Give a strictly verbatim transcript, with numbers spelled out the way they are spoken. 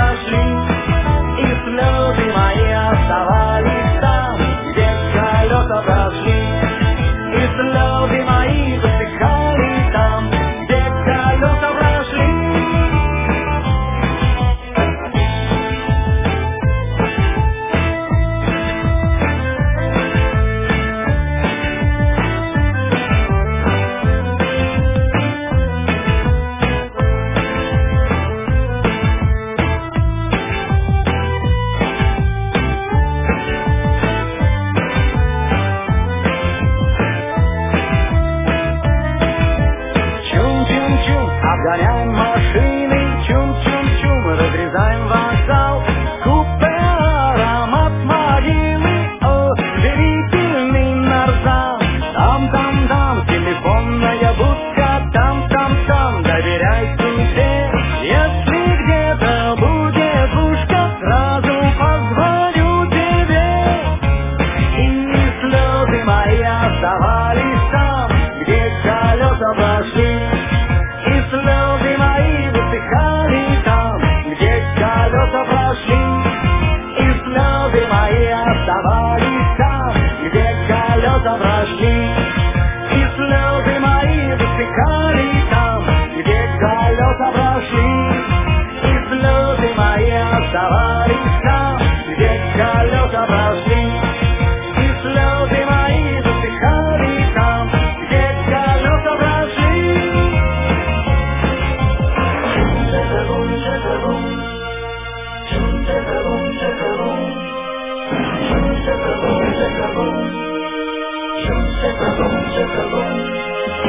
прошли, и слезы мои оставались там, где колеса прошли, и слезы мои высыхали там, где колеса прошли. Обгоняем машины, чум-чум-чум, разрезаем вокзал, купе, аромат могилы, о, удивительный нарзан. Там-там-там, телефонная будка, там-там-там, доверяй судьбе. Если где-то будет пушка, сразу позвоню тебе. И слезы мои оставались там, где колеса прошли, и слезы мои высыхали там, где колеса прошли, и слезы мои оставались там, где колеса прошли, и слезы мои высыхали там, где колеса прошли, и слезы мои оставались там, где колеса прошли, и слезы мои высыхали там, где колеса прошли. Boom,